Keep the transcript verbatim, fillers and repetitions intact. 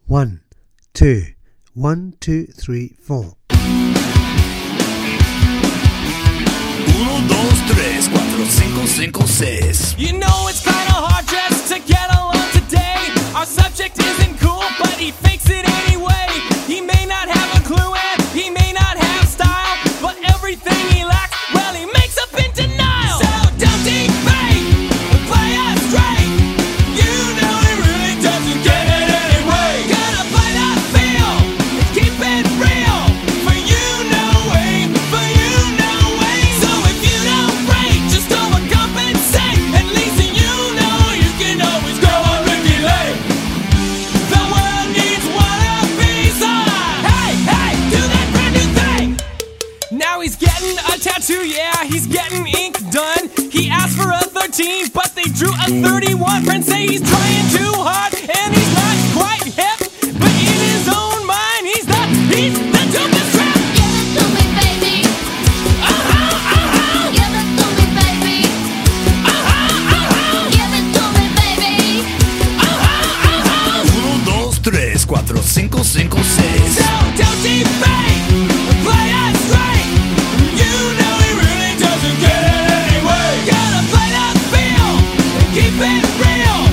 One, two, one, two, three, four. Uno, dos, tres, cuatro, cinco, cinco, seis. You know it's kinda hard just to get along today. Our subject isn't cool, but he fakes it anyway. He may not have a clue and he may not have style, but everything he lacks, well, he makes up in denial. So don't think fake, play us straight. You know he really doesn't get it anyway. Gotta play that feel, keep it real. For you, no way, for you, no way. So if you don't break, just overcompensate. At least you know you can always go on Ricky Lake. The world needs one of these on. Hey, hey, do that brand new thing. Now he's getting a tattoo, yeah, he's getting ink done. He asked for a thirteen, but they drew a thirty-one. Friends say he's trying too hard, and he's not quite hip. But in his own mind, he's the, he's the dopest rap. Give it to me, baby. Uh-huh, uh-huh, Give it to me, baby. uh-huh, uh-huh, Give it to me, baby. uh-huh, uh-huh. Uno, dos, tres, cuatro, cinco, cinco, seis. So don't be fake, play it straight. You know he really doesn't get it anyway. Gotta play that feel, keep it real.